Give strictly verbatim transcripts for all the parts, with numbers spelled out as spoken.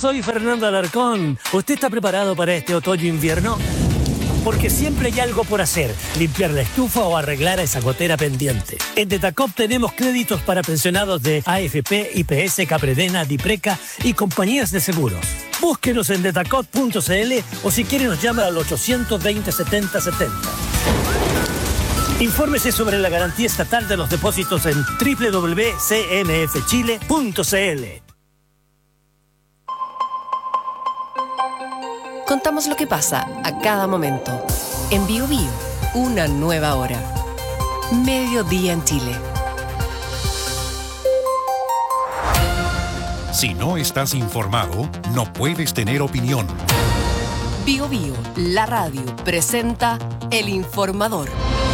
soy Fernando Alarcón. ¿Usted está preparado para este otoño-invierno? Porque siempre hay algo por hacer, limpiar la estufa o arreglar a esa gotera pendiente. En Detacop tenemos créditos para pensionados de A F P, I P S, Capredena, Dipreca y compañías de seguros. Búsquenos en detacop punto c l o si quiere nos llama al ochocientos veinte, setenta setenta. Infórmese sobre la garantía estatal de los depósitos en doble u doble u doble u punto c n f chile punto c l. Contamos lo que pasa a cada momento. En Bio Bio, una nueva hora. Mediodía en Chile. Si no estás informado, no puedes tener opinión. Bio Bio, la radio, presenta El Informador.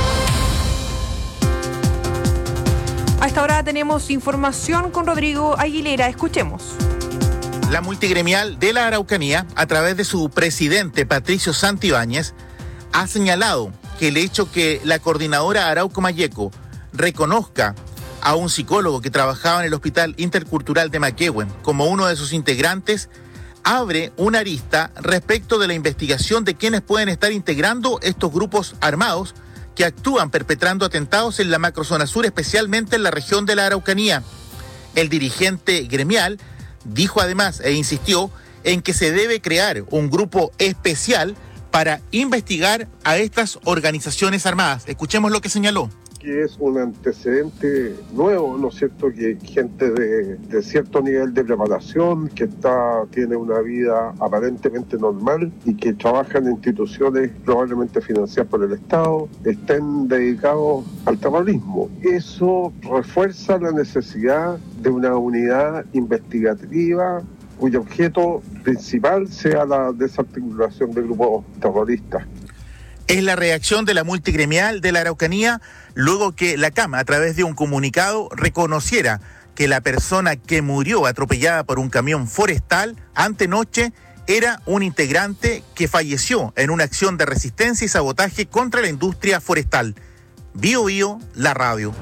A esta hora tenemos información con Rodrigo Aguilera. Escuchemos. La multigremial de la Araucanía, a través de su presidente Patricio Santibáñez, ha señalado que el hecho que la coordinadora Arauco Mayeco reconozca a un psicólogo que trabajaba en el Hospital Intercultural de Maquehue como uno de sus integrantes, abre una arista respecto de la investigación de quienes pueden estar integrando estos grupos armados que actúan perpetrando atentados en la macrozona sur, especialmente en la región de la Araucanía. El dirigente gremial dijo además e insistió en que se debe crear un grupo especial para investigar a estas organizaciones armadas. Escuchemos lo que señaló. Que es un antecedente nuevo, ¿no es cierto? Que gente de, de cierto nivel de preparación, que está tiene una vida aparentemente normal y que trabajan en instituciones probablemente financiadas por el Estado, estén dedicados al terrorismo. Eso refuerza la necesidad de una unidad investigativa cuyo objeto principal sea la desarticulación de grupos terroristas. Es la reacción de la multigremial de la Araucanía luego que la C A M, a través de un comunicado, reconociera que la persona que murió atropellada por un camión forestal antenoche era un integrante que falleció en una acción de resistencia y sabotaje contra la industria forestal. Bio Bio, la radio.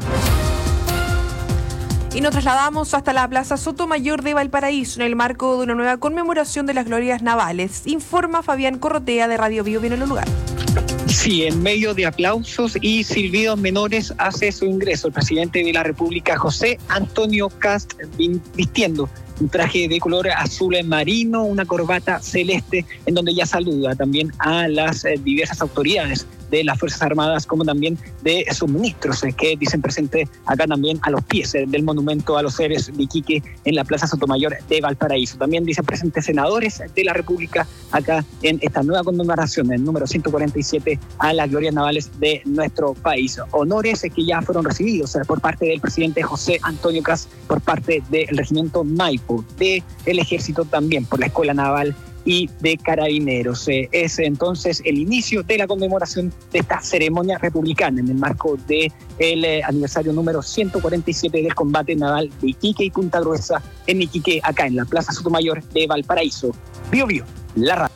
Y nos trasladamos hasta la Plaza Sotomayor de Valparaíso en el marco de una nueva conmemoración de las glorias navales. Informa Fabián Corrotea de Radio Bio Bio en el lugar. Sí, en medio de aplausos y silbidos menores hace su ingreso el presidente de la República, José Antonio Kast, vistiendo un traje de color azul marino, una corbata celeste, en donde ya saluda también a las diversas autoridades de las Fuerzas Armadas, como también de sus ministros, eh, que dicen presente acá también a los pies eh, del monumento a los héroes de Iquique en la Plaza Sotomayor de Valparaíso. También dicen presentes senadores de la República acá en esta nueva conmemoración, el número ciento cuarenta y siete a las glorias navales de nuestro país. Honores eh, que ya fueron recibidos eh, por parte del presidente José Antonio Kast, por parte del regimiento Maipo, del Ejército también, por la Escuela Naval y de Carabineros. Eh, es entonces el inicio de la conmemoración de esta ceremonia republicana en el marco del eh, aniversario número ciento cuarenta y siete del combate naval de Iquique y Punta Gruesa en Iquique, acá en la Plaza Sotomayor de Valparaíso. Bio Bio, la radio.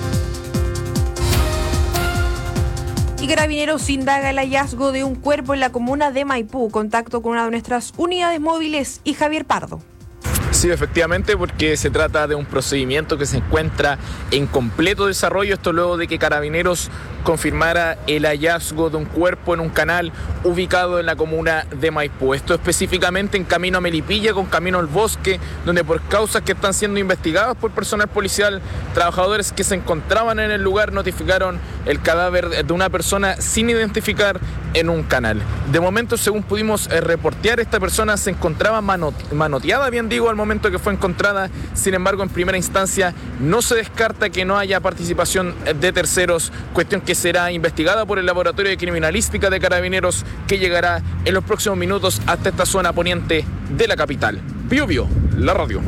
Y Carabineros indaga el hallazgo de un cuerpo en la comuna de Maipú. Contacto con una de nuestras unidades móviles y Javier Pardo. Sí, efectivamente, porque se trata de un procedimiento que se encuentra en completo desarrollo, esto luego de que Carabineros confirmara el hallazgo de un cuerpo en un canal ubicado en la comuna de Maipú. Esto específicamente en camino a Melipilla con camino al bosque, donde por causas que están siendo investigadas por personal policial, trabajadores que se encontraban en el lugar notificaron el cadáver de una persona sin identificar en un canal. De momento, según pudimos eh, reportear, esta persona se encontraba manot- manoteada, bien digo, al momento que fue encontrada. Sin embargo, en primera instancia no se descarta que no haya participación de terceros, cuestión que será investigada por el Laboratorio de Criminalística de Carabineros, que llegará en los próximos minutos hasta esta zona poniente de la capital. Bio Bio, la radio.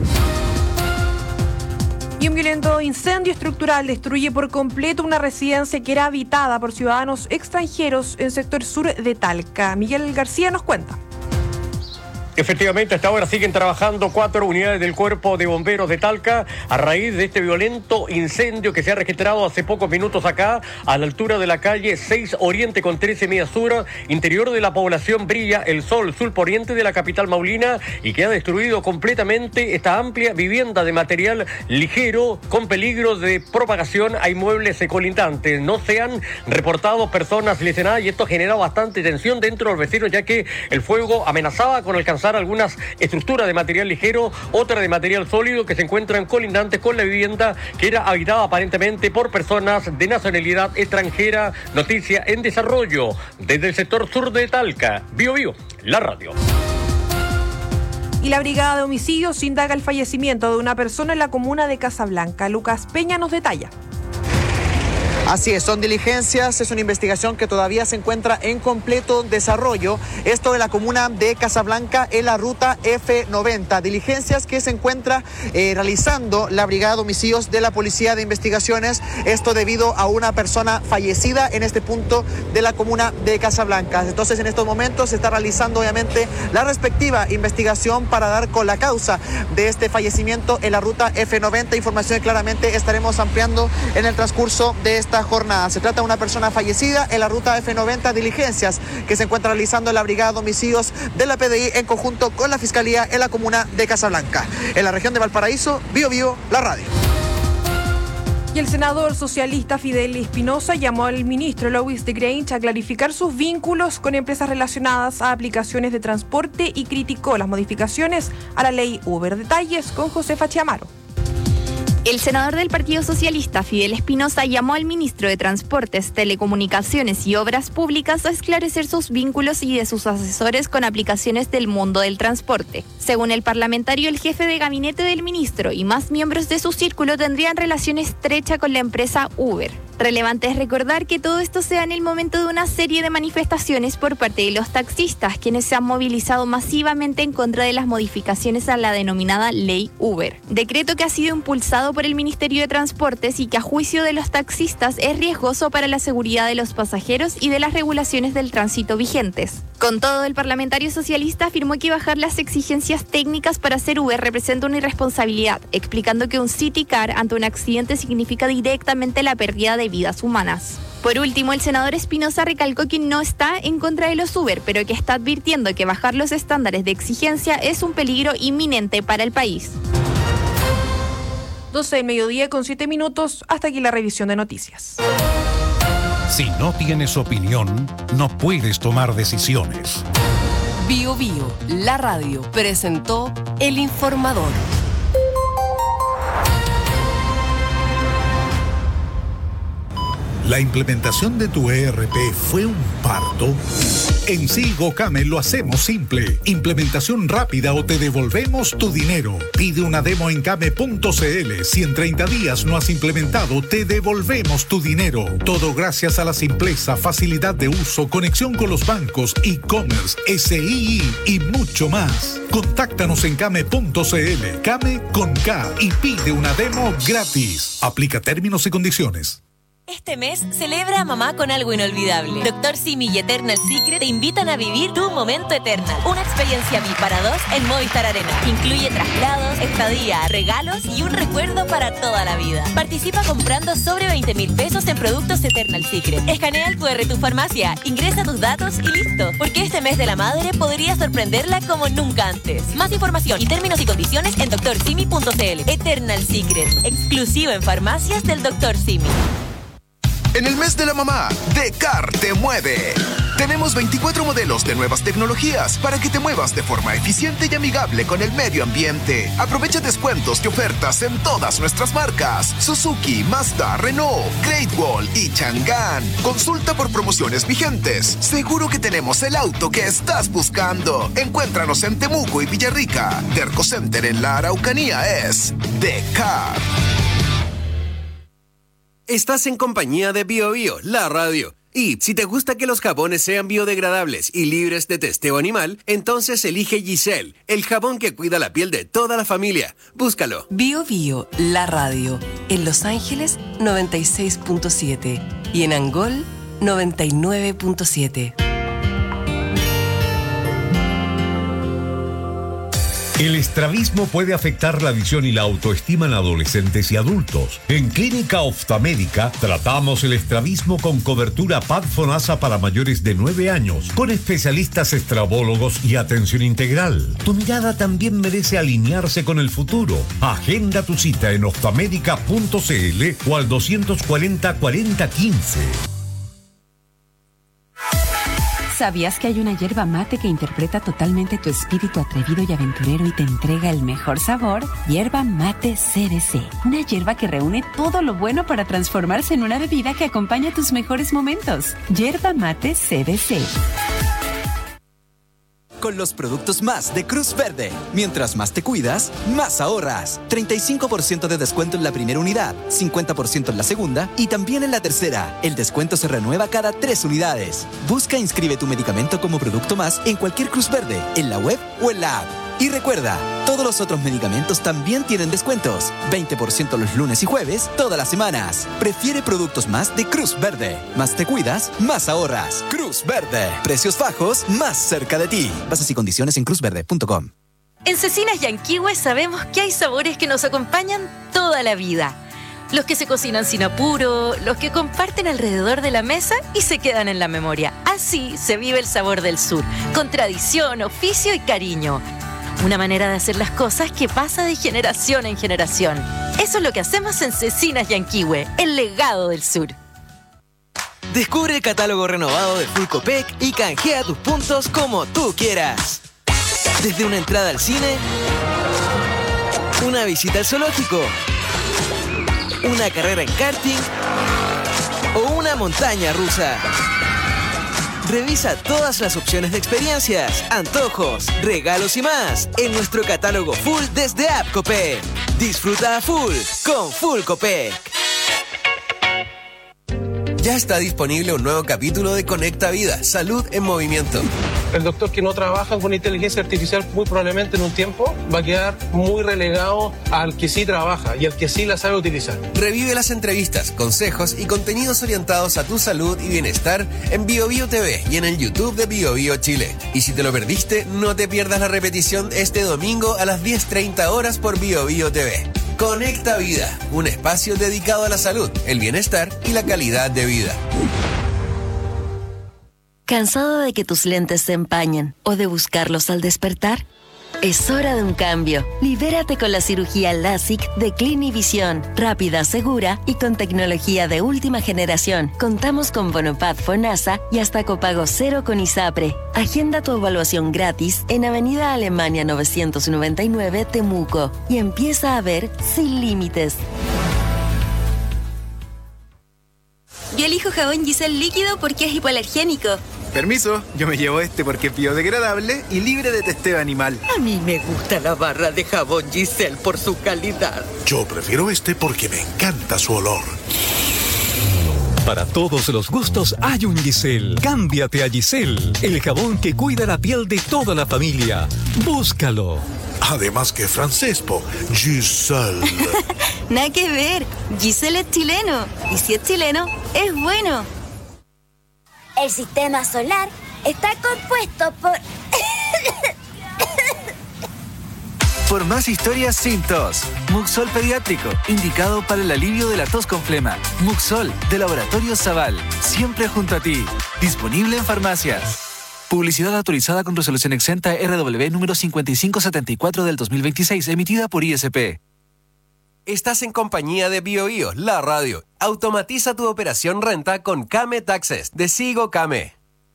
Y un violento incendio estructural destruye por completo una residencia que era habitada por ciudadanos extranjeros en el sector sur de Talca. Miguel García nos cuenta. Efectivamente, hasta ahora siguen trabajando cuatro unidades del Cuerpo de Bomberos de Talca a raíz de este violento incendio que se ha registrado hace pocos minutos acá, a la altura de la calle seis Oriente con trece Mía Sur, interior de la población Brilla el Sol, sur poniente de la capital maulina, y que ha destruido completamente esta amplia vivienda de material ligero con peligro de propagación a inmuebles colindantes. No se han reportado personas lesionadas y esto ha generado bastante tensión dentro de los vecinos, ya que el fuego amenazaba con alcanzar algunas estructuras de material ligero, otras de material sólido que se encuentran colindantes con la vivienda que era habitada aparentemente por personas de nacionalidad extranjera. Noticia en desarrollo desde el sector sur de Talca. Bio Bio, la radio. Y la Brigada de Homicidios indaga el fallecimiento de una persona en la comuna de Casablanca. Lucas Peña nos detalla. Así es, son diligencias, es una investigación que todavía se encuentra en completo desarrollo. Esto en la comuna de Casablanca, en la ruta F noventa. Diligencias que se encuentra eh, realizando la Brigada de Homicidios de la Policía de Investigaciones. Esto debido a una persona fallecida en este punto de la comuna de Casablanca. Entonces, en estos momentos se está realizando obviamente la respectiva investigación para dar con la causa de este fallecimiento en la ruta F noventa. Información que claramente estaremos ampliando en el transcurso de esta jornada. Se trata de una persona fallecida en la ruta F noventa, diligencias que se encuentra realizando la Brigada de Homicidios de la P D I en conjunto con la Fiscalía en la comuna de Casablanca. En la región de Valparaíso, Bio Bio, la radio. Y el senador socialista Fidel Espinosa llamó al ministro Louis de Grange a clarificar sus vínculos con empresas relacionadas a aplicaciones de transporte y criticó las modificaciones a la ley Uber. Detalles con Josefa Chiamaro. El senador del Partido Socialista, Fidel Espinosa, llamó al ministro de Transportes, Telecomunicaciones y Obras Públicas a esclarecer sus vínculos y de sus asesores con aplicaciones del mundo del transporte. Según el parlamentario, el jefe de gabinete del ministro y más miembros de su círculo tendrían relación estrecha con la empresa Uber. Relevante es recordar que todo esto se da en el momento de una serie de manifestaciones por parte de los taxistas, quienes se han movilizado masivamente en contra de las modificaciones a la denominada Ley Uber. Decreto que ha sido impulsado por el Ministerio de Transportes y que a juicio de los taxistas es riesgoso para la seguridad de los pasajeros y de las regulaciones del tránsito vigentes. Con todo, el parlamentario socialista afirmó que bajar las exigencias técnicas para hacer Uber representa una irresponsabilidad, explicando que un City Car ante un accidente significa directamente la pérdida de vidas humanas. Por último, el senador Espinosa recalcó que no está en contra de los Uber, pero que está advirtiendo que bajar los estándares de exigencia es un peligro inminente para el país. doce del mediodía con siete minutos, hasta aquí la revisión de noticias. Si no tienes opinión, no puedes tomar decisiones. Bio Bio, la radio, presentó El Informador. ¿La implementación de tu E R P fue un parto? En Sigo Came lo hacemos simple. Implementación rápida o te devolvemos tu dinero. Pide una demo en came punto c l. Si en treinta días no has implementado, te devolvemos tu dinero. Todo gracias a la simpleza, facilidad de uso, conexión con los bancos, e-commerce, S I I y mucho más. Contáctanos en came punto c l. Came con K y pide una demo gratis. Aplica términos y condiciones. Este mes celebra a mamá con algo inolvidable. Doctor Simi y Eternal Secret te invitan a vivir tu momento Eternal. Una experiencia V I P para dos en Movistar Arena. Incluye traslados, estadía, regalos y un recuerdo para toda la vida. Participa comprando sobre veinte mil pesos en productos Eternal Secret. Escanea el cu erre de tu farmacia, ingresa tus datos y listo. Porque este mes de la madre podría sorprenderla como nunca antes. Más información y términos y condiciones en doctor simi punto c l. Eternal Secret, exclusivo en farmacias del doctor Simi. En el mes de la mamá, Decar te mueve. Tenemos veinticuatro modelos de nuevas tecnologías para que te muevas de forma eficiente y amigable con el medio ambiente. Aprovecha descuentos y ofertas en todas nuestras marcas: Suzuki, Mazda, Renault, Great Wall y Chang'an. Consulta por promociones vigentes. Seguro que tenemos el auto que estás buscando. Encuéntranos en Temuco y Villarrica. Derco Center en la Araucanía es Decar. Estás en compañía de Bio Bio, la radio. Y si te gusta que los jabones sean biodegradables y libres de testeo animal, entonces elige Giselle, el jabón que cuida la piel de toda la familia. Búscalo. Bio Bio, la radio. En Los Ángeles, noventa y seis punto siete. Y en Angol, noventa y nueve punto siete. El estrabismo puede afectar la visión y la autoestima en adolescentes y adultos. En Clínica Oftamédica tratamos el estrabismo con cobertura P A D FONASA para mayores de nueve años, con especialistas estrabólogos y atención integral. Tu mirada también merece alinearse con el futuro. Agenda tu cita en oftamédica punto c l o al doscientos cuarenta, cuarenta, quince. ¿Sabías que hay una yerba mate que interpreta totalmente tu espíritu atrevido y aventurero y te entrega el mejor sabor? Yerba Mate C B C. Una yerba que reúne todo lo bueno para transformarse en una bebida que acompaña tus mejores momentos. Yerba Mate C B C. Con los productos más de Cruz Verde. Mientras más te cuidas, más ahorras. treinta y cinco por ciento de descuento en la primera unidad, cincuenta por ciento en la segunda y también en la tercera. El descuento se renueva cada tres unidades. Busca e inscribe tu medicamento como producto más en cualquier Cruz Verde, en la web o en la app. Y recuerda, todos los otros medicamentos también tienen descuentos. veinte por ciento los lunes y jueves, todas las semanas. Prefiere productos más de Cruz Verde. Más te cuidas, más ahorras. Cruz Verde. Precios bajos, más cerca de ti. Bases y condiciones en cruz verde punto com. En Cecinas Yanquihue sabemos que hay sabores que nos acompañan toda la vida. Los que se cocinan sin apuro, los que comparten alrededor de la mesa y se quedan en la memoria. Así se vive el sabor del sur, con tradición, oficio y cariño. Una manera de hacer las cosas que pasa de generación en generación. Eso es lo que hacemos en Cecinas Yanquihue, el legado del sur. Descubre el catálogo renovado de Full Copec y canjea tus puntos como tú quieras. Desde una entrada al cine, una visita al zoológico, una carrera en karting o una montaña rusa. Revisa todas las opciones de experiencias, antojos, regalos y más en nuestro catálogo Full desde App Copec. Disfruta a full con Full Copec. Ya está disponible un nuevo capítulo de Conecta Vida, Salud en Movimiento. El doctor que no trabaja con inteligencia artificial muy probablemente en un tiempo va a quedar muy relegado al que sí trabaja y al que sí la sabe utilizar. Revive las entrevistas, consejos y contenidos orientados a tu salud y bienestar en BioBio T V y en el YouTube de BioBio Chile. Y si te lo perdiste, no te pierdas la repetición este domingo a las diez treinta horas por BioBio T V. Conecta Vida, un espacio dedicado a la salud, el bienestar y la calidad de vida. ¿Cansado de que tus lentes se empañen o de buscarlos al despertar? Es hora de un cambio. Libérate con la cirugía LASIK de Clinivisión. Rápida, segura y con tecnología de última generación. Contamos con Bonopad FONASA y hasta copago cero con ISAPRE. Agenda tu evaluación gratis en Avenida Alemania novecientos noventa y nueve, Temuco. Y empieza a ver sin límites. Yo elijo jabón Giselle líquido porque es hipoalergénico. Permiso, yo me llevo este porque es biodegradable y libre de testeo animal. A mí me gusta la barra de jabón Giselle por su calidad. Yo prefiero este porque me encanta su olor. Para todos los gustos hay un Giselle. Cámbiate a Giselle, el jabón que cuida la piel de toda la familia. Búscalo. Además que francés, po. Giselle. Nada que ver. Giselle es chileno. Y si es chileno, es bueno. El sistema solar está compuesto por... Por más historias sin tos. Muxol Pediátrico, indicado para el alivio de la tos con flema. Muxol, de Laboratorio Zaval, siempre junto a ti. Disponible en farmacias. Publicidad autorizada con resolución exenta R W número cincuenta y cinco setenta y cuatro del dos mil veintiséis, emitida por I S P. Estás en compañía de BioBio, la radio. Automatiza tu operación renta con Kame Taxes, de Sigo Kame.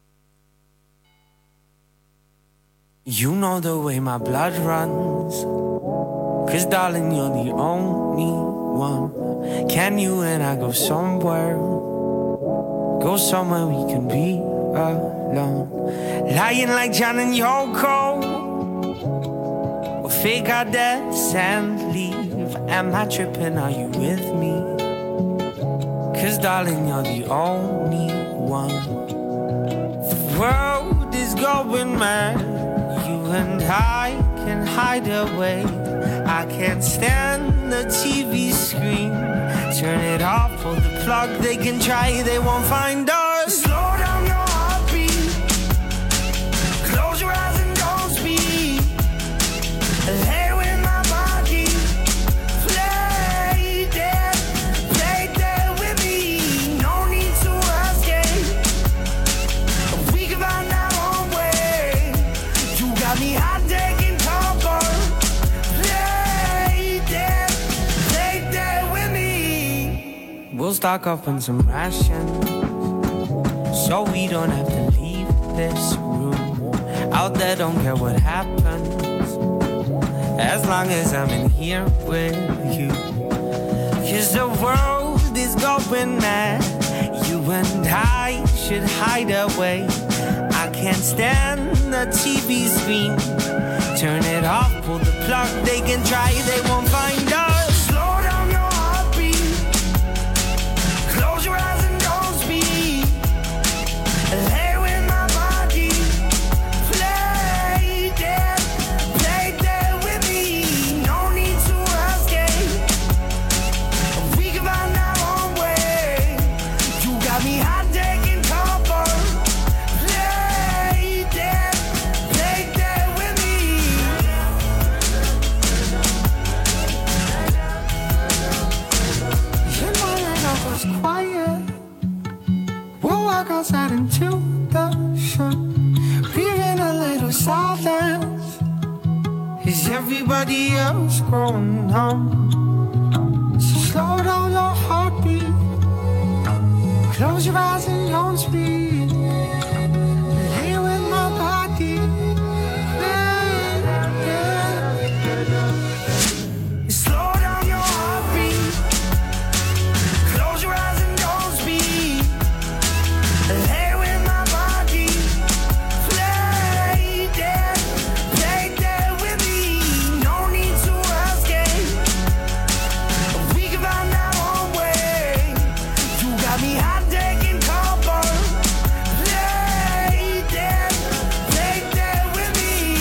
You know the way my blood runs, 'cause darling you're the only one. Can you and I go somewhere, go somewhere we can be alone, lying like John and Yoko, we'll fake our deaths and leave. Am I tripping, are you with me? 'Cause darling you're the only one. The world is going mad, you and I can hide away. I can't stand the T V screen. Turn it off, pull the plug, they can try, they won't find us. Slow down your heartbeat, close your eyes and don't speak. we'll stock up on some rations, so we don't have to leave this room. Out there, don't care what happens, as long as I'm in here with you. 'Cause the world is going mad, you and I should hide away. I can't stand the T V screen. Turn it off, pull the plug, they can try, they won't find us. Slow down your heartbeat, close your eyes and don't speak. Lay with my body, play dead, play dead with me. No need to escape, we can find our own way. You got me hot, taking cover. Play dead, play dead with me. You know that I was quiet. We'll walk outside into the sun, breathing a little silence. Is everybody else growing on? So slow down your heartbeat, close your eyes and don't speak. Lay with my body, yeah, yeah. Slow down your heartbeat, close your eyes and don't speak. Lay with my body, play dead, play dead with me. No need to escape, we can find our own way. You got me hot, taking cover. Play dead, play dead with me.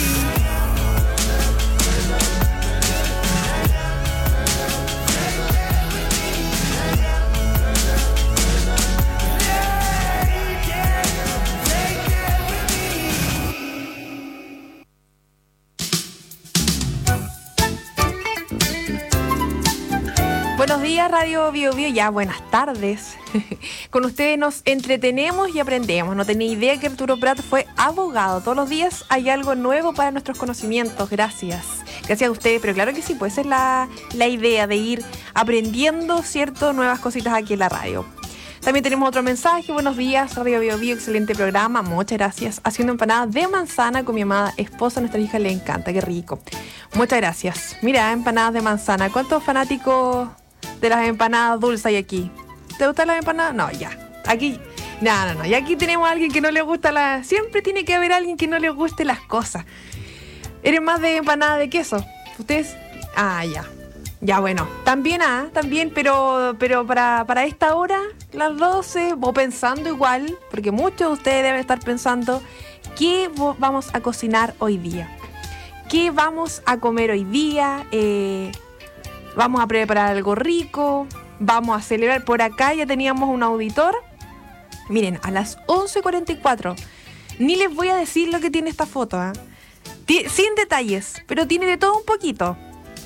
Buenos días, Radio Bio Bio, ya buenas tardes. Con ustedes nos entretenemos y aprendemos. No tenía idea que Arturo Prat fue abogado. Todos los días hay algo nuevo para nuestros conocimientos. Gracias. Gracias a ustedes, pero claro que sí, pues esa es la, la idea de ir aprendiendo, ¿cierto? Nuevas cositas aquí en la radio. También tenemos otro mensaje. Buenos días, Radio Bio Bio, excelente programa. Muchas gracias. Haciendo empanadas de manzana con mi amada esposa. A nuestra hija le encanta, qué rico. Muchas gracias. Mira, empanadas de manzana. ¿Cuántos fanáticos de las empanadas dulces hay aquí? ¿Te gustan las empanadas? No, ya. Aquí, no, no, no. Y aquí tenemos a alguien que no le gusta la... Siempre tiene que haber alguien que no le guste las cosas. ¿Eres más de empanada de queso? ¿Ustedes? Ah, ya. Ya, bueno. También, ah, también, pero, pero para, para esta hora, las doce, o pensando igual, porque muchos de ustedes deben estar pensando, ¿qué vamos a cocinar hoy día? ¿Qué vamos a comer hoy día? Eh... Vamos a preparar algo rico, vamos a celebrar. Por acá ya teníamos un auditor. Miren, a las once cuarenta y cuatro. Ni les voy a decir lo que tiene esta foto, ¿eh? T- sin detalles, pero tiene de todo un poquito.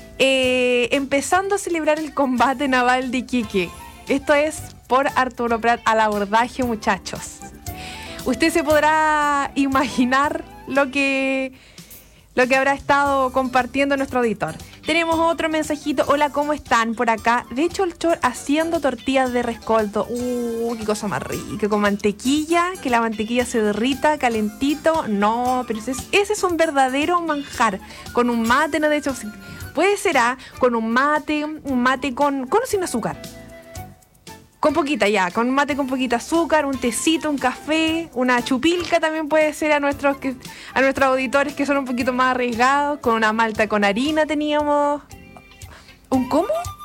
Eh, empezando a celebrar el combate naval de Iquique. Esto es por Arturo Prat al abordaje, muchachos. Usted se podrá imaginar lo que, lo que habrá estado compartiendo nuestro auditor. Tenemos otro mensajito. Hola, ¿cómo están por acá? De hecho, el Chor haciendo tortillas de rescoldo. Uh, qué cosa más rica. Con mantequilla, que la mantequilla se derrita, calentito. No, pero ese es, ese es un verdadero manjar. Con un mate, no, de hecho, puede ser ah, con un mate, un mate con, con o sin azúcar. Con poquita ya, con un mate con poquita azúcar, un tecito, un café, una chupilca también puede ser a nuestros que, a nuestros auditores que son un poquito más arriesgados. Con una malta con harina teníamos... ¿Un cómo?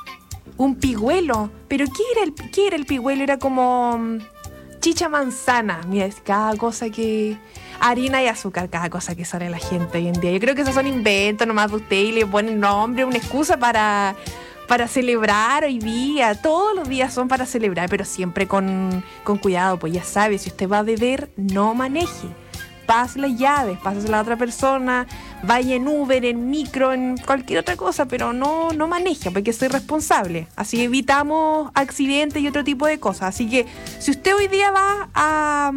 Un pigüelo. ¿Pero qué era el, qué era el pigüelo? Era como um, chicha manzana. Mira, es cada cosa que... Harina y azúcar, cada cosa que sale la gente hoy en día. Yo creo que esos son inventos nomás de usted y le ponen nombre, una excusa para... para celebrar hoy día. Todos los días son para celebrar, pero siempre con, con cuidado, pues ya sabe, si usted va a beber, no maneje. Pase las llaves, pásese a la otra persona, vaya en Uber, en micro, en cualquier otra cosa, pero no, no maneje, porque soy responsable. Así evitamos accidentes y otro tipo de cosas. Así que si usted hoy día va a,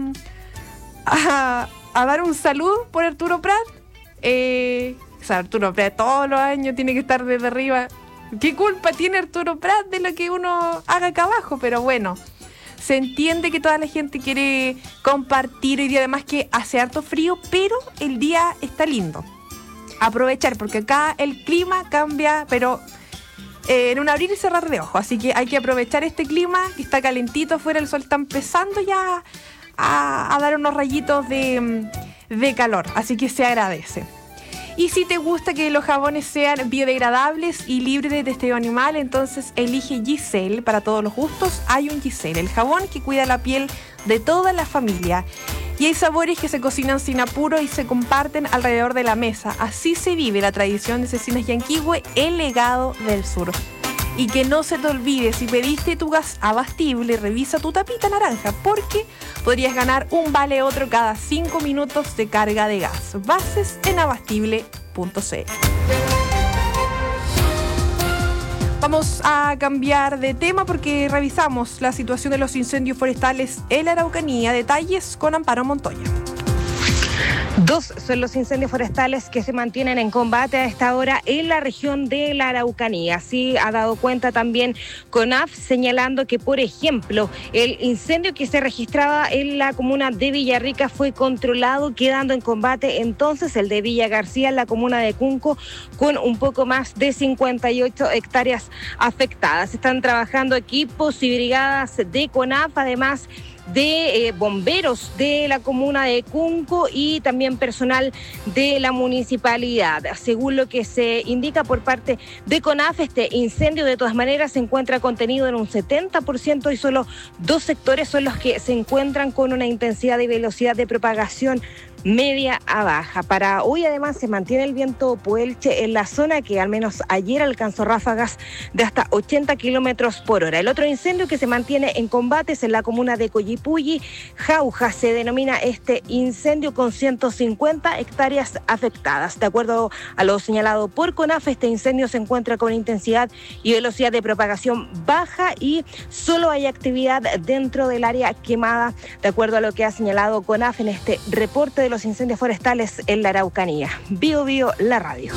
a, a dar un saludo por Arturo Prat, eh, o sea, Arturo Prat todos los años tiene que estar desde arriba. ¿Qué culpa tiene Arturo Prat de lo que uno haga acá abajo? Pero bueno, se entiende que toda la gente quiere compartir hoy día, además que hace harto frío, pero el día está lindo. Aprovechar, porque acá el clima cambia, pero eh, en un abrir y cerrar de ojos. Así que hay que aprovechar este clima, que está calentito afuera, el sol está empezando ya a, a dar unos rayitos de, de calor, así que se agradece. Y si te gusta que los jabones sean biodegradables y libres de testeo animal, entonces elige Giselle. Para todos los gustos hay un Giselle, el jabón que cuida la piel de toda la familia. Y hay sabores que se cocinan sin apuro y se comparten alrededor de la mesa. Así se vive la tradición de Cecinas Yanquihue, el legado del sur. Y que no se te olvide, si pediste tu gas abastible, revisa tu tapita naranja, porque podrías ganar un vale otro cada cinco minutos de carga de gas. Bases en abastible punto c l. Vamos a cambiar de tema porque revisamos la situación de los incendios forestales en la Araucanía. Detalles con Amparo Montoya. Dos son los incendios forestales que se mantienen en combate a esta hora en la región de la Araucanía. Así ha dado cuenta también CONAF, señalando que, por ejemplo, el incendio que se registraba en la comuna de Villarrica fue controlado, quedando en combate entonces el de Villa García en la comuna de Cunco, con un poco más de cincuenta y ocho hectáreas afectadas. Están trabajando equipos y brigadas de CONAF, además de eh, bomberos de la comuna de Cunco y también personal de la municipalidad. Según lo que se indica por parte de CONAF, este incendio de todas maneras se encuentra contenido en un setenta por ciento y solo dos sectores son los que se encuentran con una intensidad y velocidad de propagación media a baja. Para hoy además se mantiene el viento puelche en la zona, que al menos ayer alcanzó ráfagas de hasta ochenta kilómetros por hora. El otro incendio que se mantiene en combate es en la comuna de Collipulli. Jauja se denomina este incendio, con ciento cincuenta hectáreas afectadas. De acuerdo a lo señalado por CONAF, este incendio se encuentra con intensidad y velocidad de propagación baja y solo hay actividad dentro del área quemada, de acuerdo a lo que ha señalado CONAF en este reporte de los incendios forestales en la Araucanía. Bio Bio, la radio.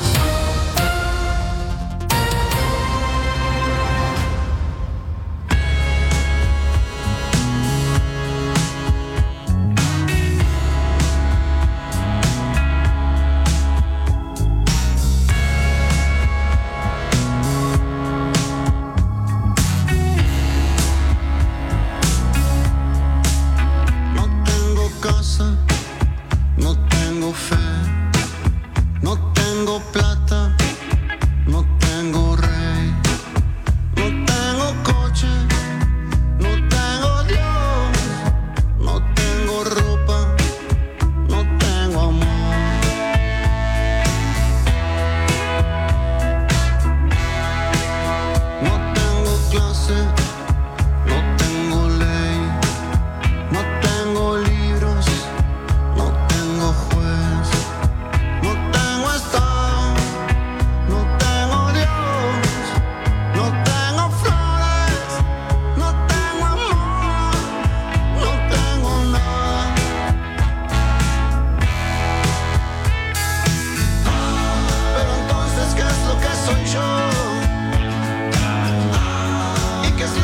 ¿Y qué es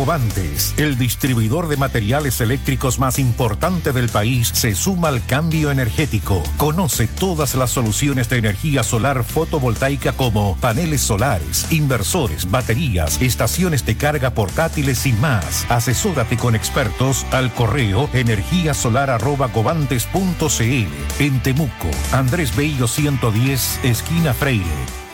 Govantes, el distribuidor de materiales eléctricos más importante del país, se suma al cambio energético. Conoce todas las soluciones de energía solar fotovoltaica como paneles solares, inversores, baterías, estaciones de carga portátiles y más. Asesórate con expertos al correo energía solar arroba govantes punto cl. En Temuco, Andrés Bello ciento diez, esquina Freire.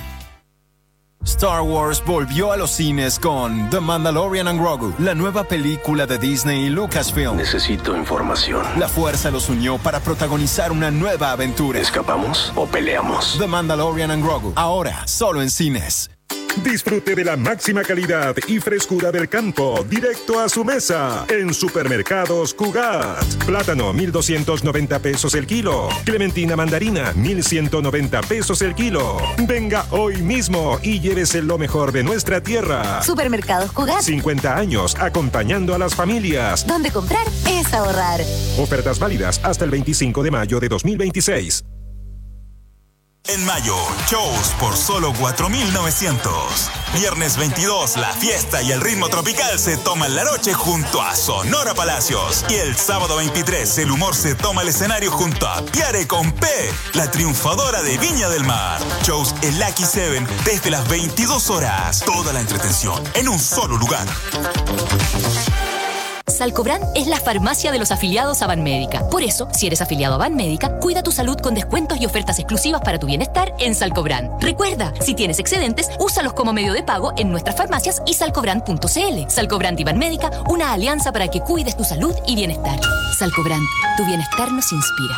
Star Wars volvió a los cines con The Mandalorian and Grogu, la nueva película de Disney y Lucasfilm. Necesito información. La fuerza los unió para protagonizar una nueva aventura. ¿Escapamos o peleamos? The Mandalorian and Grogu, ahora solo en cines. Disfrute de la máxima calidad y frescura del campo, directo a su mesa, en Supermercados Cugat. Plátano, mil doscientos noventa pesos el kilo. Clementina mandarina, mil ciento noventa pesos el kilo. Venga hoy mismo y llévese lo mejor de nuestra tierra. Supermercados Cugat. cincuenta años acompañando a las familias. Donde comprar es ahorrar. Ofertas válidas hasta el veinticinco de mayo de dos mil veintiséis. En mayo, shows por solo cuatro mil novecientos. Viernes veintidós, la fiesta y el ritmo tropical se toman la noche junto a Sonora Palacios. Y el sábado veintitrés, el humor se toma el escenario junto a Piare con P, la triunfadora de Viña del Mar. Shows en Lucky Seven desde las veintidós horas. Toda la entretención en un solo lugar. Salcobran es la farmacia de los afiliados a Banmédica. Por eso, si eres afiliado a Banmédica, cuida tu salud con descuentos y ofertas exclusivas para tu bienestar en Salcobran. Recuerda, si tienes excedentes, úsalos como medio de pago en nuestras farmacias y salcobran punto cl. Salcobran y Banmédica, una alianza para que cuides tu salud y bienestar. Salcobran, tu bienestar nos inspira.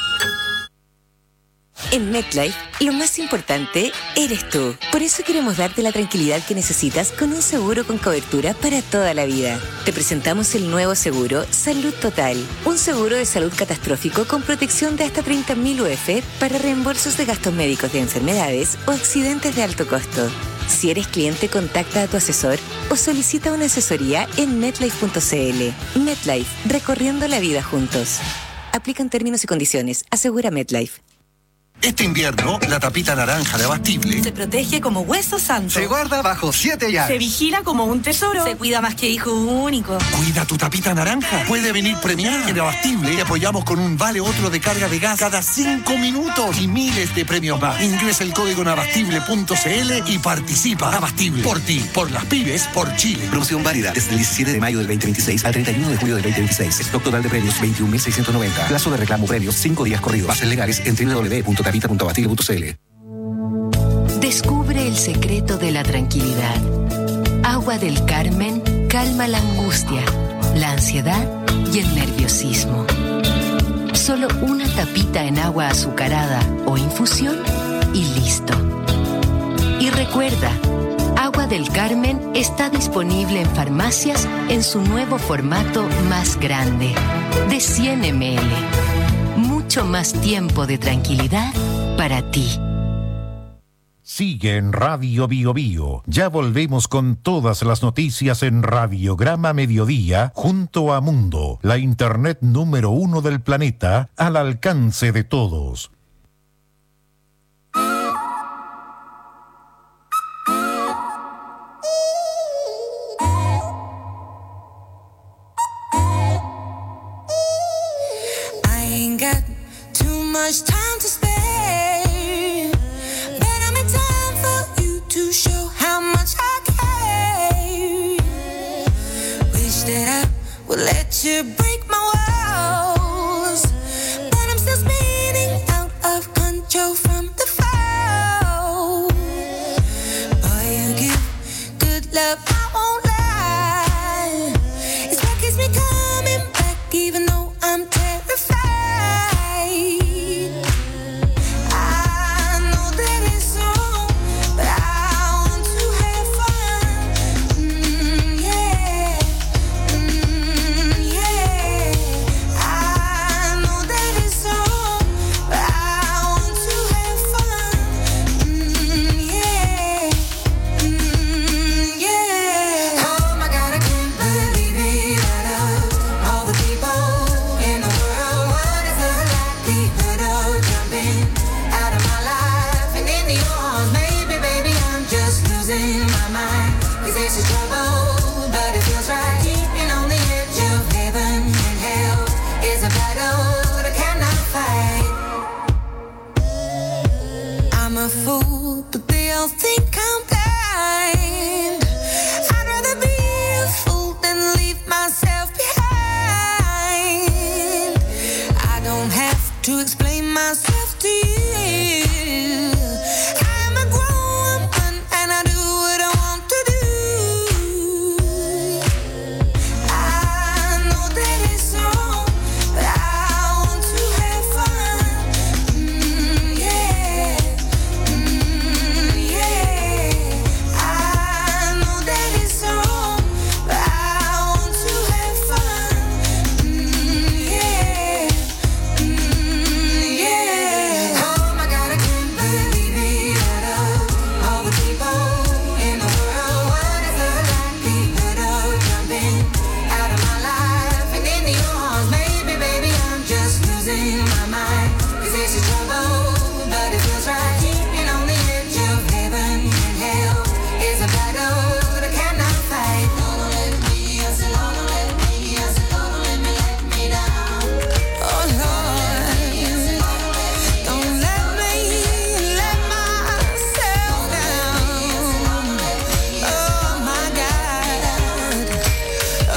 En MetLife, lo más importante eres tú. Por eso queremos darte la tranquilidad que necesitas con un seguro con cobertura para toda la vida. Te presentamos el nuevo seguro Salud Total, un seguro de salud catastrófico con protección de hasta treinta mil U F para reembolsos de gastos médicos de enfermedades o accidentes de alto costo. Si eres cliente, contacta a tu asesor o solicita una asesoría en metlife punto cl. MetLife, recorriendo la vida juntos. Aplican términos y condiciones. Asegura MetLife. Este invierno, la tapita naranja de Abastible se protege como hueso santo. Se guarda bajo siete llaves. Se vigila como un tesoro. Se cuida más que hijo único. Cuida tu tapita naranja. Puede venir premiada. En Abastible te apoyamos con un vale otro de carga de gas cada cinco minutos y miles de premios más. Ingresa el código en abastible punto cl y participa. Abastible. Por ti, por las pymes, por Chile. Promoción válida desde el diecisiete de mayo del veinte veintiséis al treinta y uno de julio del veinte veintiséis. Stock total de premios veintiún mil seiscientos noventa. Plazo de reclamo premios cinco días corridos. Bases legales en doble u doble u doble u punto tapita punto abastible punto cl. Descubre el secreto de la tranquilidad. Agua del Carmen calma la angustia, la ansiedad y el nerviosismo. Solo una tapita en agua azucarada o infusión y listo. Y recuerda, Agua del Carmen está disponible en farmacias en su nuevo formato más grande, de cien mililitros. Mucho más tiempo de tranquilidad para ti. Sigue en Radio Bio Bio. Ya volvemos con todas las noticias en Radiograma Mediodía junto a Mundo, la internet número uno del planeta, al alcance de todos. I ain't got too much time to spare, but I'm in time for you to show how much I care. Wish that I would let you break my walls, but I'm still spinning out of control from the fall. Boy, you give good love, I won't lie. It's what keeps me coming back, even though I'm terrified. I know that it's wrong, but I want to have fun. Mm, yeah, mm, yeah. I know that it's wrong, but I want to have a fool, but they all think I'm blind. I'd rather be a fool than leave myself behind. I don't have to explain myself to you. I'm a grown woman and I do what I want to do. I know that it's wrong, but I want to have fun. Mm, yeah, mm, yeah. I know that it's wrong, but I want to have fun. Mm, yeah, mm, yeah. Oh my God, I can't believe it. Out of all the people in the world, what is the likelihood of jumping out of my life and into your arms? Maybe, baby, I'm just losing my mind. 'Cause this is trouble, but it feels right. Keeping on the edge of heaven and hell is a battle that I cannot fight. Lord, don't let me, I said, Lord, don't let me, I said, Lord, don't let me let me down. Oh Lord, don't let me let myself down. Oh my God. Oh,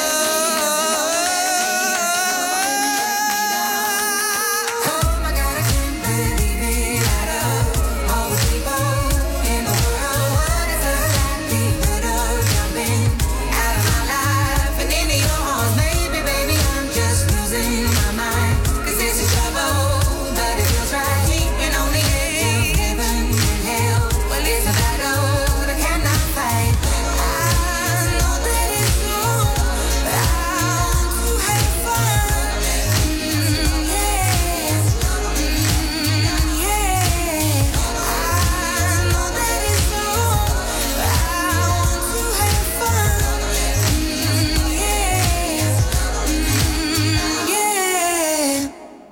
oh my God, I can't believe it. Out of all the people in the world, what is the likelihood of jumping out of my life and into your arms? Maybe, baby, I'm just losing my mind. 'Cause this is trouble, but it feels right. Keeping on the edge of heaven and hell. Well, it's a battle that I cannot fight. I know that it's wrong, but I want to have fun. Mm, yeah, mm, yeah. I know that it's wrong, but I want to have fun. Mm, yeah, mm, yeah.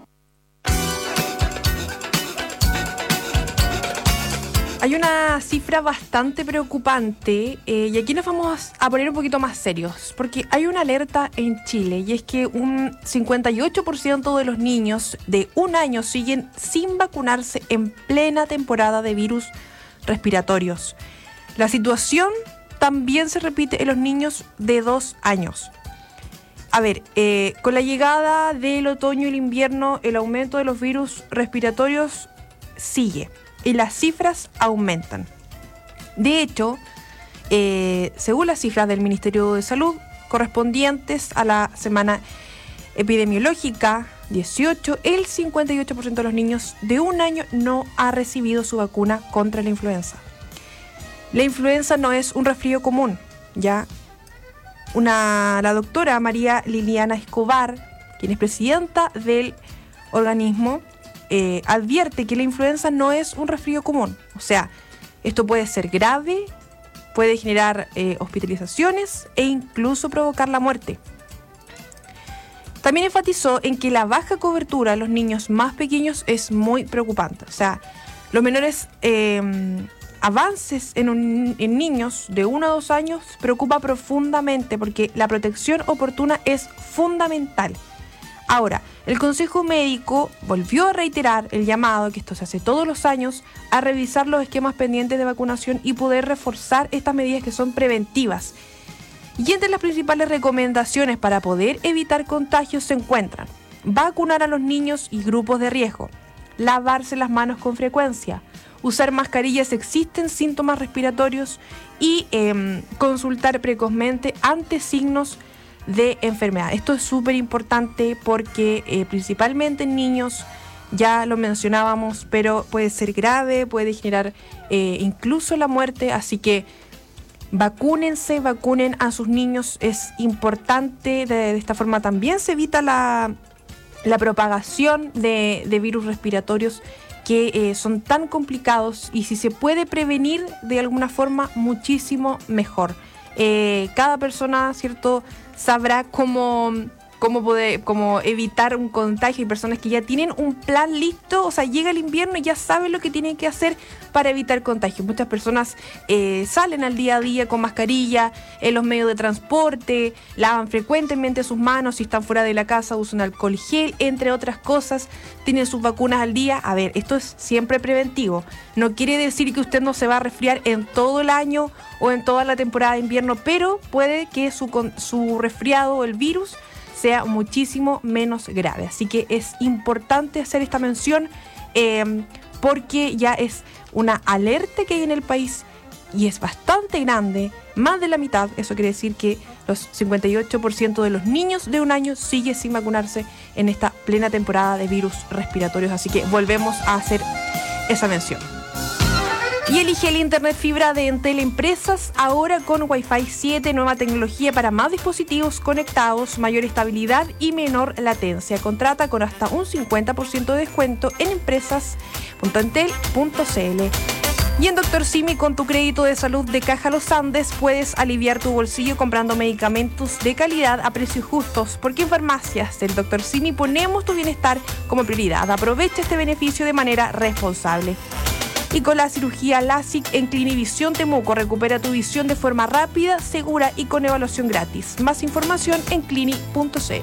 Hay una cifra bastante preocupante eh, y aquí nos vamos a poner un poquito más serios porque hay una alerta en Chile y es que un cincuenta y ocho por ciento de los niños de un año siguen sin vacunarse en plena temporada de virus respiratorios. La situación también se repite en los niños de dos años. A ver, eh, con la llegada del otoño y el invierno, el aumento de los virus respiratorios sigue y las cifras aumentan. De hecho, eh, según las cifras del Ministerio de Salud correspondientes a la semana epidemiológica dieciocho, el cincuenta y ocho por ciento de los niños de un año no ha recibido su vacuna contra la influenza. La influenza no es un resfrío común, ya. Una, la doctora María Liliana Escobar, quien es presidenta del organismo, eh, advierte que la influenza no es un resfrío común. O sea, esto puede ser grave, puede generar eh, hospitalizaciones e incluso provocar la muerte. También enfatizó en que la baja cobertura de los niños más pequeños es muy preocupante. O sea, los menores eh, avances en, un, en niños de uno a dos años preocupa profundamente porque la protección oportuna es fundamental. Ahora, el Consejo Médico volvió a reiterar el llamado, que esto se hace todos los años, a revisar los esquemas pendientes de vacunación y poder reforzar estas medidas que son preventivas. Y entre las principales recomendaciones para poder evitar contagios se encuentran vacunar a los niños y grupos de riesgo, lavarse las manos con frecuencia, usar mascarillas si existen síntomas respiratorios y eh, consultar precozmente ante signos de enfermedad. Esto es súper importante porque eh, principalmente en niños, ya lo mencionábamos, pero puede ser grave, puede generar eh, incluso la muerte, así que vacúnense, vacunen a sus niños, es importante, de, de esta forma también se evita la, la propagación de, de virus respiratorios que eh, son tan complicados y si se puede prevenir de alguna forma, muchísimo mejor. Eh, cada persona, ¿cierto?, sabrá cómo cómo, poder, cómo evitar un contagio. Hay personas que ya tienen un plan listo, o sea, llega el invierno y ya saben lo que tienen que hacer para evitar contagio. Muchas personas eh, salen al día a día con mascarilla en los medios de transporte, lavan frecuentemente sus manos, si están fuera de la casa usan alcohol gel, entre otras cosas, tienen sus vacunas al día. A ver, esto es siempre preventivo. No quiere decir que usted no se va a resfriar en todo el año o en toda la temporada de invierno, pero puede que su, su resfriado o el virus sea muchísimo menos grave. Así que es importante hacer esta mención eh, porque ya es una alerta que hay en el país y es bastante grande, más de la mitad. Eso quiere decir que los cincuenta y ocho por ciento de los niños de un año sigue sin vacunarse en esta plena temporada de virus respiratorios. Así que volvemos a hacer esa mención. Y elige el Internet fibra de Entel Empresas, ahora con Wi-Fi siete, nueva tecnología para más dispositivos conectados, mayor estabilidad y menor latencia. Contrata con hasta un cincuenta por ciento de descuento en empresas punto entel punto c l. Y en Doctor Simi, con tu crédito de salud de Caja Los Andes, puedes aliviar tu bolsillo comprando medicamentos de calidad a precios justos, porque en farmacias del Doctor Simi ponemos tu bienestar como prioridad. Aprovecha este beneficio de manera responsable. Y con la cirugía LASIK en Clinivisión Temuco, recupera tu visión de forma rápida, segura y con evaluación gratis. Más información en clini punto c l.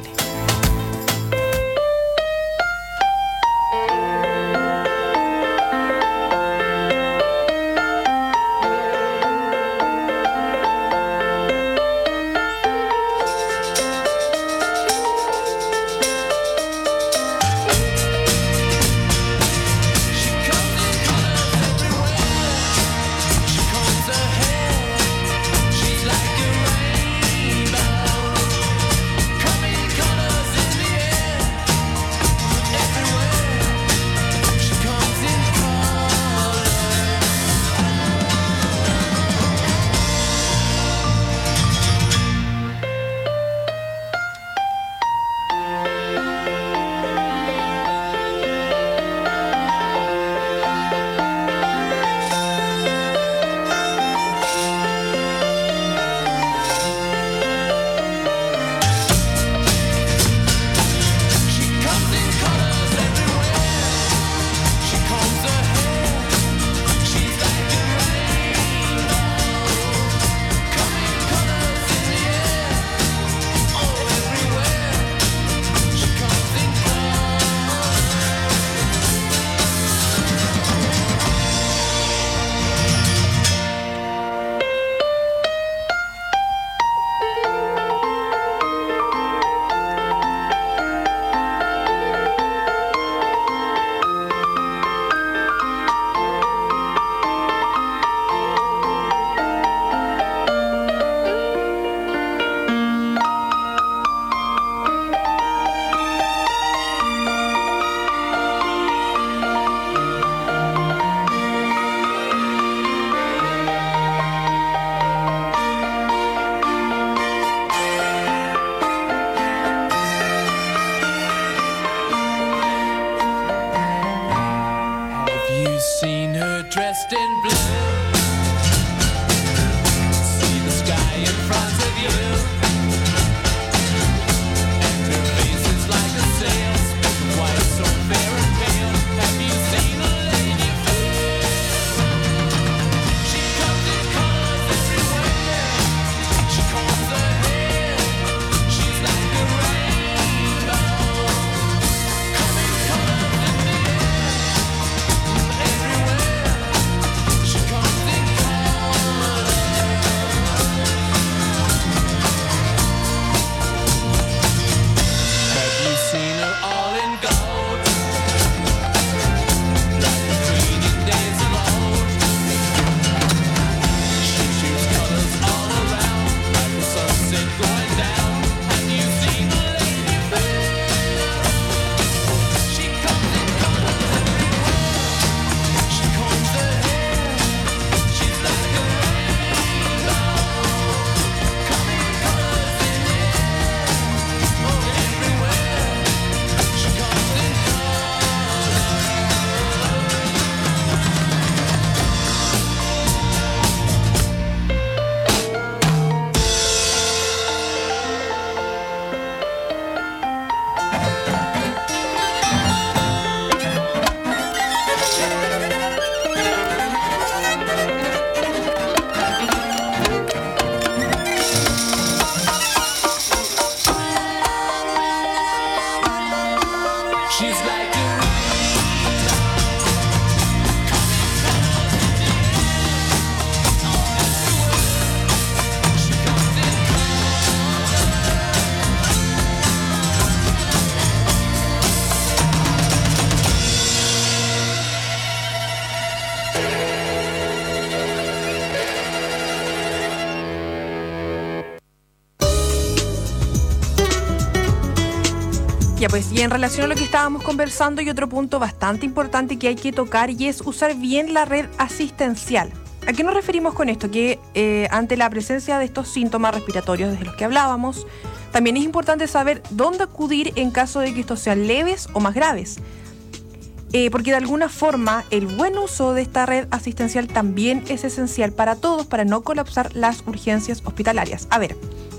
Ya pues, y en relación a lo que estábamos conversando, hay otro punto bastante importante que hay que tocar y es usar bien la red asistencial. ¿A qué nos referimos con esto? Que eh, ante la presencia de estos síntomas respiratorios de los que hablábamos, también es importante saber dónde acudir en caso de que estos sean leves o más graves. Eh, porque de alguna forma el buen uso de esta red asistencial también es esencial para todos, para no colapsar las urgencias hospitalarias. A ver,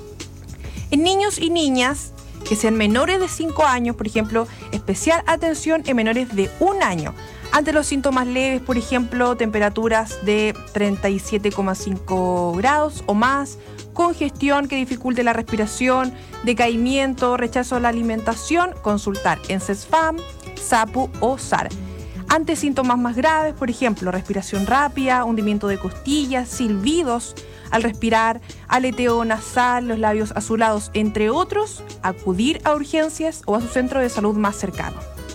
en niños y niñas que sean menores de cinco años, por ejemplo, especial atención en menores de un año. Ante los síntomas leves, por ejemplo, temperaturas de treinta y siete coma cinco grados o más, congestión que dificulte la respiración, decaimiento, rechazo a la alimentación, consultar en CESFAM, SAPU o S A R. Ante síntomas más graves, por ejemplo, respiración rápida, hundimiento de costillas, silbidos al respirar, aleteo nasal, los labios azulados, entre otros, acudir a urgencias o a su centro de salud más cercano.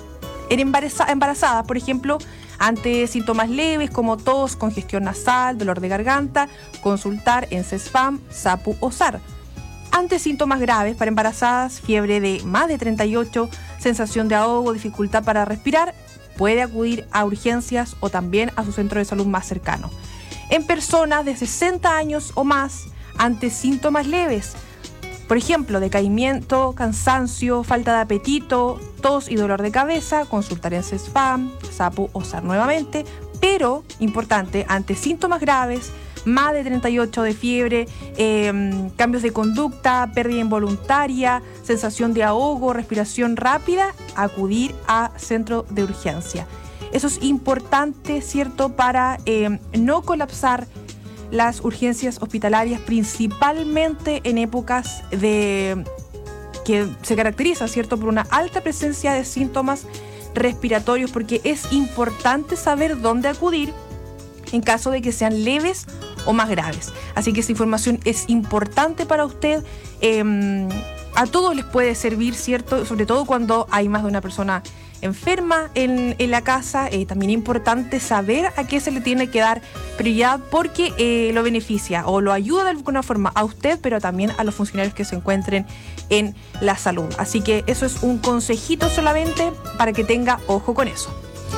En embaraza- embarazadas, por ejemplo, ante síntomas leves como tos, congestión nasal, dolor de garganta, consultar en CESFAM, SAPU o S A R. Ante síntomas graves para embarazadas, fiebre de más de treinta y ocho, sensación de ahogo, dificultad para respirar, puede acudir a urgencias o también a su centro de salud más cercano. En personas de sesenta años o más, ante síntomas leves, por ejemplo, decaimiento, cansancio, falta de apetito, tos y dolor de cabeza, consultar en CESFAM, SAPU o S A R nuevamente, pero, importante, ante síntomas graves, más de treinta y ocho de fiebre, eh, cambios de conducta, pérdida involuntaria, sensación de ahogo, respiración rápida, acudir a centro de urgencia. Eso es importante, ¿cierto?, para eh, no colapsar las urgencias hospitalarias, principalmente en épocas de que se caracteriza, ¿cierto?, por una alta presencia de síntomas respiratorios, porque es importante saber dónde acudir en caso de que sean leves o más graves. Así que esta información es importante para usted. Eh, a todos les puede servir, ¿cierto?, sobre todo cuando hay más de una persona enferma en, en la casa. Eh, también es importante saber a qué se le tiene que dar prioridad, porque eh, lo beneficia o lo ayuda de alguna forma a usted, pero también a los funcionarios que se encuentren en la salud. Así que eso es un consejito solamente para que tenga ojo con eso.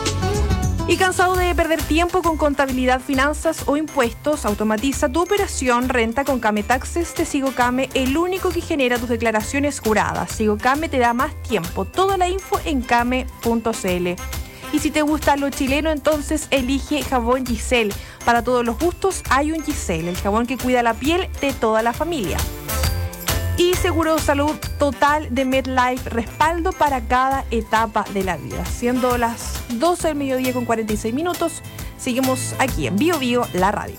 ¿Y cansado de perder tiempo con contabilidad, finanzas o impuestos? Automatiza tu operación Renta con Kame Taxes de Sigocame, el único que genera tus declaraciones juradas. Sigocame te da más tiempo. Toda la info en kame punto c l. Y si te gusta lo chileno, entonces elige jabón Giselle. Para todos los gustos hay un Giselle, el jabón que cuida la piel de toda la familia. Y Seguro Salud Total de MedLife, respaldo para cada etapa de la vida. Siendo las doce del mediodía con cuarenta y seis minutos, seguimos aquí en Bio Bio, la radio.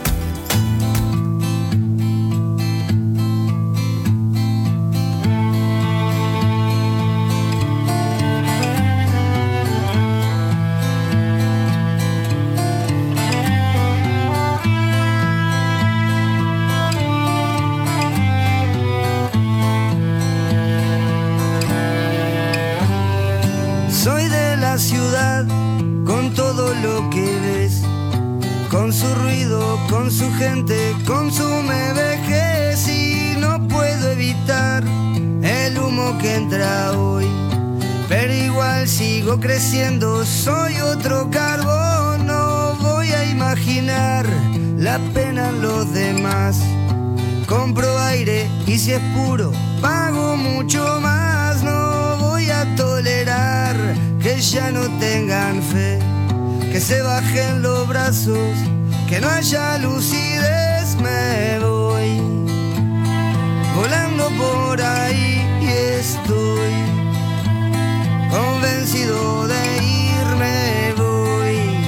Soy de la ciudad, con todo lo que ves, con su ruido, con su gente, consume vejez y no puedo evitar el humo que entra hoy. Pero igual sigo creciendo, soy otro carbón, no voy a imaginar la pena en los demás. Compro aire y si es puro, pago mucho más, no voy a tolerar que ya no tengan fe, que se bajen los brazos, que no haya lucidez. Me voy volando por ahí y estoy convencido de irme. Voy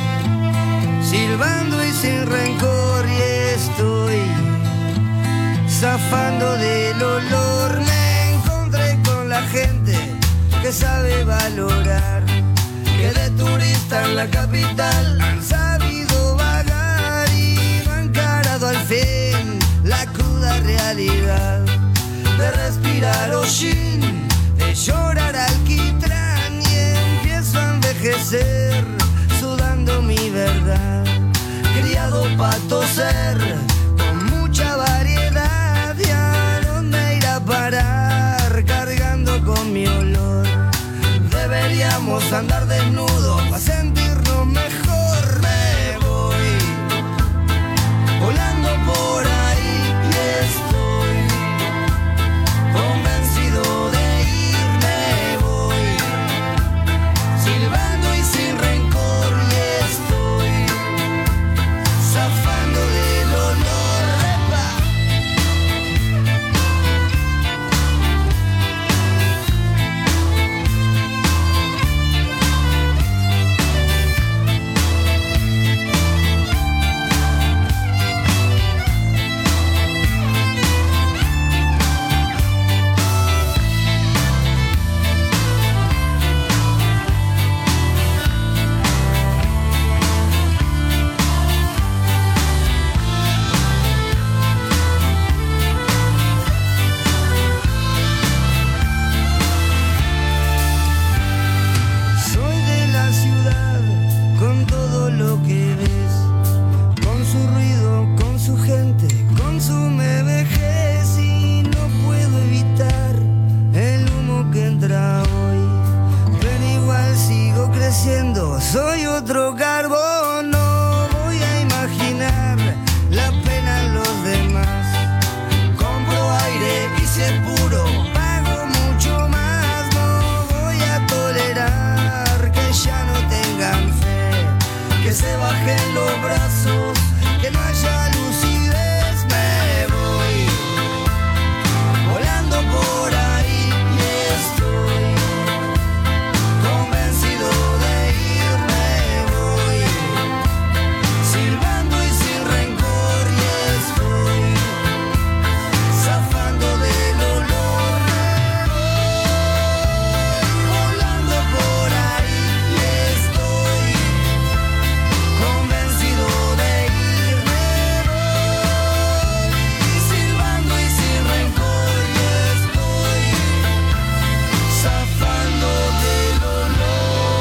sin rencor y estoy zafando del olor. Me encontré con la gente que sabe valorar, que de turista en la capital han sabido vagar y no han encarado al fin la cruda realidad de respirar hollín, de llorar alquitrán y empiezo a envejecer sudando mi verdad, criado pa' toser con mucha variedad y a dónde ir a parar cargando con mi olor. Deberíamos andar desnudos para sentirnos mejor. Me voy volando por ahí y estoy convencido de irme. Voy silbando y sin rencor y estoy zafando del olor. ¡Epa! Soy de la ciudad con todo lo que ves, con su ruido, con su gente, con su me vejez y no puedo evitar el humo que entra hoy, pero igual sigo creciendo, soy otro carbón, no voy a imaginar la pena en los demás, compro aire y si es puro pago mucho más, no voy a tolerar que ya no tengan fe, que se bajen los brazos, que no haya lucidez. Me voy volando por ahí y estoy convencido de irme. Voy silbando y sin rencor y estoy zafando del olor. Me voy volando por ahí y estoy convencido de irme. Voy silbando y sin rencor y estoy zafando del olor.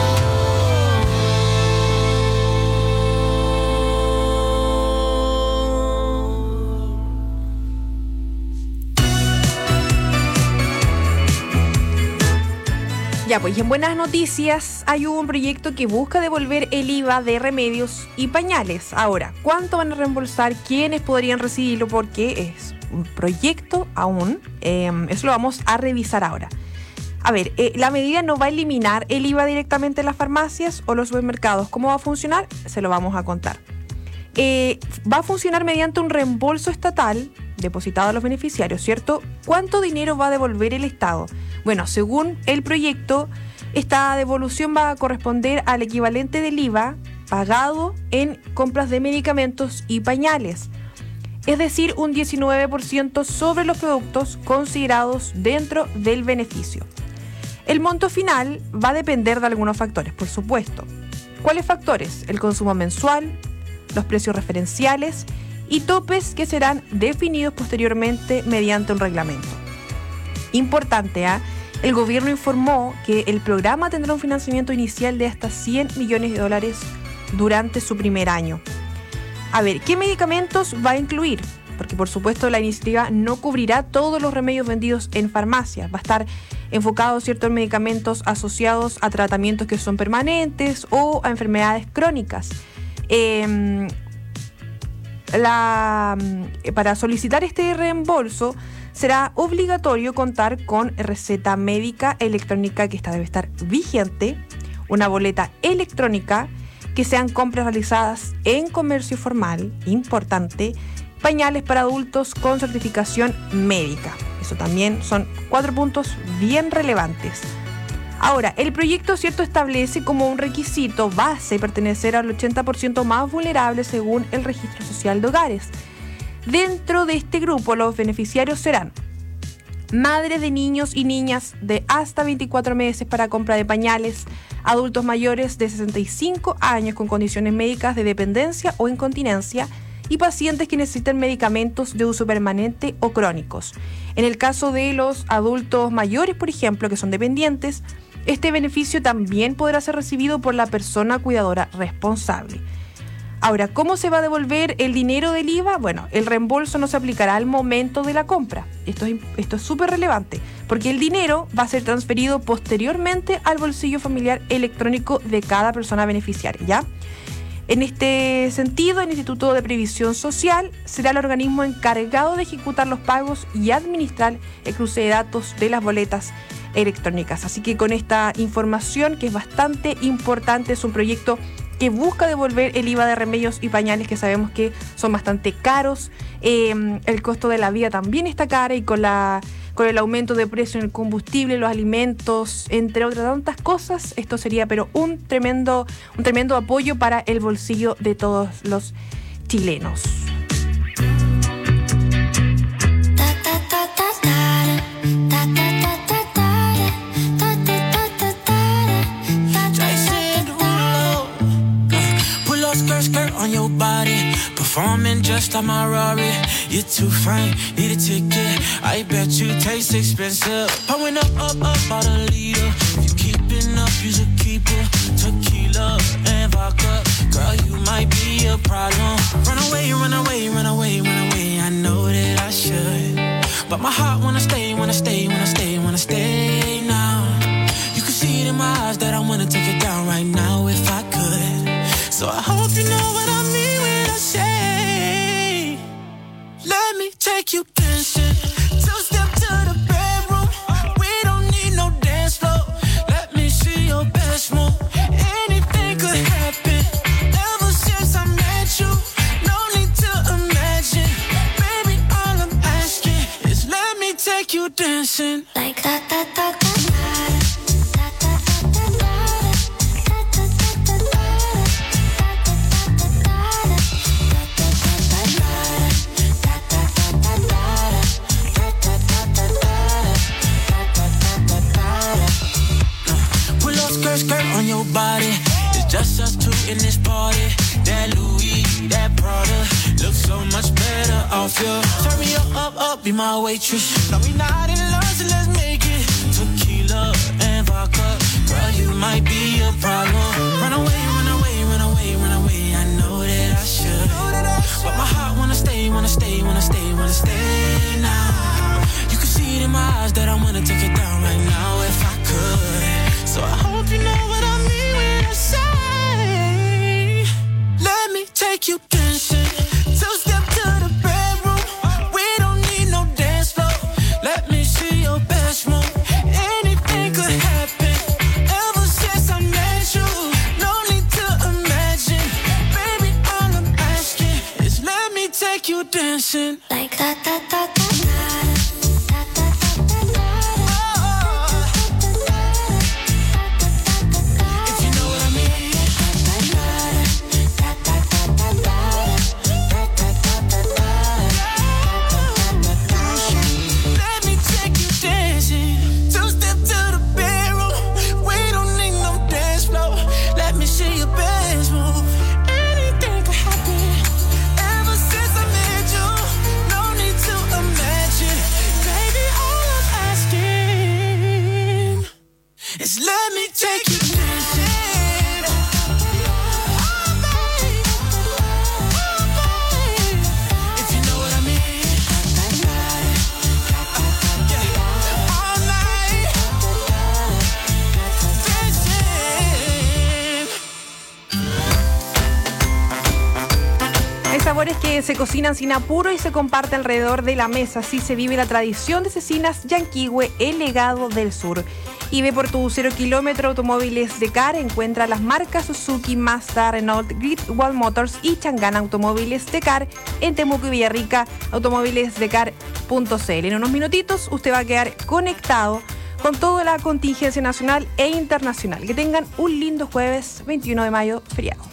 Ya, pues y en buenas noticias hay un proyecto que busca devolver el I V A de remedios y pañales. Ahora, ¿cuánto van a reembolsar? ¿Quiénes podrían recibirlo? Porque es un proyecto aún. Eh, eso lo vamos a revisar ahora. A ver, eh, la medida no va a eliminar el I V A directamente en las farmacias o los supermercados. ¿Cómo va a funcionar? Se lo vamos a contar. Eh, va a funcionar mediante un reembolso estatal depositado a los beneficiarios, ¿cierto? ¿Cuánto dinero va a devolver el Estado? Bueno, según el proyecto, esta devolución va a corresponder al equivalente del I V A pagado en compras de medicamentos y pañales, es decir, un diecinueve por ciento sobre los productos considerados dentro del beneficio. El monto final va a depender de algunos factores, por supuesto. ¿Cuáles factores? El consumo mensual, los precios referenciales y topes que serán definidos posteriormente mediante un reglamento. Importante, ¿ah? El gobierno informó que el programa tendrá un financiamiento inicial de hasta cien millones de dólares durante su primer año. A ver, ¿qué medicamentos va a incluir? Porque por supuesto la iniciativa no cubrirá todos los remedios vendidos en farmacias. Va a estar enfocado, ¿cierto?, en medicamentos asociados a tratamientos que son permanentes o a enfermedades crónicas. Eh, la, para solicitar este reembolso será obligatorio contar con receta médica electrónica que esta debe estar vigente, una boleta electrónica, que sean compras realizadas en comercio formal, importante, pañales para adultos con certificación médica. Eso también son cuatro puntos bien relevantes. Ahora, el proyecto, cierto, establece como un requisito base pertenecer al ochenta por ciento más vulnerable según el Registro Social de Hogares. Dentro de este grupo, los beneficiarios serán madres de niños y niñas de hasta veinticuatro meses para compra de pañales, adultos mayores de sesenta y cinco años con condiciones médicas de dependencia o incontinencia y pacientes que necesiten medicamentos de uso permanente o crónicos. En el caso de los adultos mayores, por ejemplo, que son dependientes, este beneficio también podrá ser recibido por la persona cuidadora responsable. Ahora, ¿cómo se va a devolver el dinero del I V A? Bueno, el reembolso no se aplicará al momento de la compra. Esto es esto es súper relevante, porque el dinero va a ser transferido posteriormente al bolsillo familiar electrónico de cada persona beneficiaria, ¿ya? En este sentido, el Instituto de Previsión Social será el organismo encargado de ejecutar los pagos y administrar el cruce de datos de las boletas electrónicas. Así que con esta información, que es bastante importante, es un proyecto que busca devolver el I V A de remedios y pañales, que sabemos que son bastante caros. Eh, el costo de la vida también está caro, y con la con el aumento de precio en el combustible, los alimentos, entre otras tantas cosas, esto sería pero un tremendo, un tremendo apoyo para el bolsillo de todos los chilenos. Skirt on your body, performing just like my Rari. You're too fine, need a ticket. I bet you taste expensive. Pouring up, up, up, about a liter. If you keeping up, you should keep it. Tequila and vodka, girl, you might be a problem. Run away, run away, run away, run away. I know that I should, but my heart wanna stay, wanna stay, wanna stay, wanna stay now. You can see it in my eyes that I wanna take it down right now if I could. So I hope you know what I mean when I say, let me take you dancing. Two step to the bedroom. We don't need no dance floor. Let me see your best move. Anything could happen. Ever since I met you, no need to imagine. Baby, all I'm asking is let me take you dancing. Like that, that, that, that. Skirt, skirt on your body. It's just us two in this party. That Louis, that Prada looks so much better off you. Turn me up, up, up, be my waitress. No, we not in love, so let's make it. Tequila and vodka, girl, you might be a problem. Run away, run away, run away, run away. I know that I should, but my heart wanna stay, wanna stay, wanna stay, wanna stay now. You can see it in my eyes that I wanna take it down right now if I could. So I hope you know what I mean when I say, let me take you dancing. Two step to the bedroom. We don't need no dance floor. Let me see your best move. Anything could happen. Ever since I met you, no need to imagine. Baby, all I'm asking is let me take you dancing. Like that, that, that, that. Sabores que se cocinan sin apuro y se comparte alrededor de la mesa. Así se vive la tradición de Cecinas Yanquihue, el legado del sur. Y ve por tu cero kilómetro automóviles de C A R. Encuentra las marcas Suzuki, Mazda, Renault, Great Wall Motors y Changana Automóviles de C A R en Temuco y Villarrica, automóviles de C A R punto c l. En unos minutitos usted va a quedar conectado con toda la contingencia nacional e internacional. Que tengan un lindo jueves veintiuno de mayo, feriado.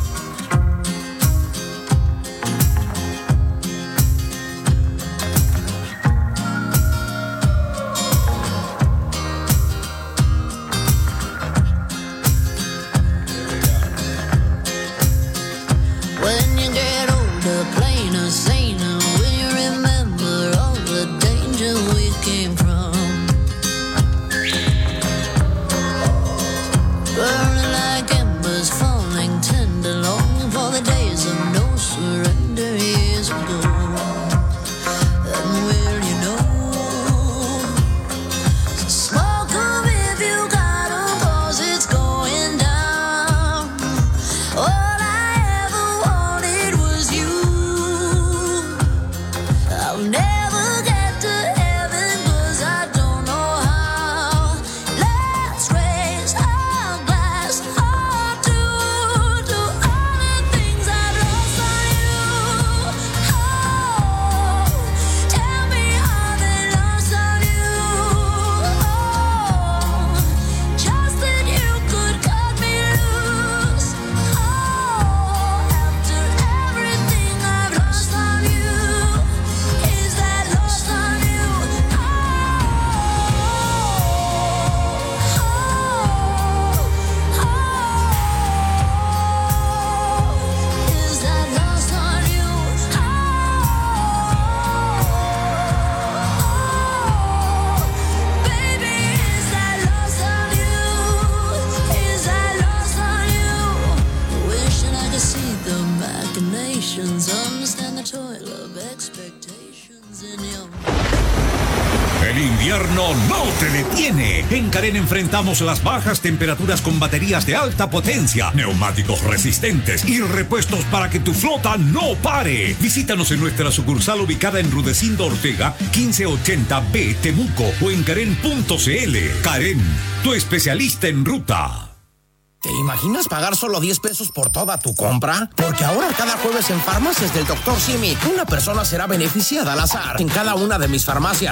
El invierno no te detiene. En Carén enfrentamos las bajas temperaturas con baterías de alta potencia, neumáticos resistentes y repuestos para que tu flota no pare. Visítanos en nuestra sucursal ubicada en Rudecindo Ortega, quince ochenta B, Temuco, o en Carén punto c l. Carén, tu especialista en ruta. ¿Te imaginas pagar solo diez pesos por toda tu compra? Porque ahora cada jueves en Farmacias del doctor Simi, una persona será beneficiada al azar en cada una de mis farmacias.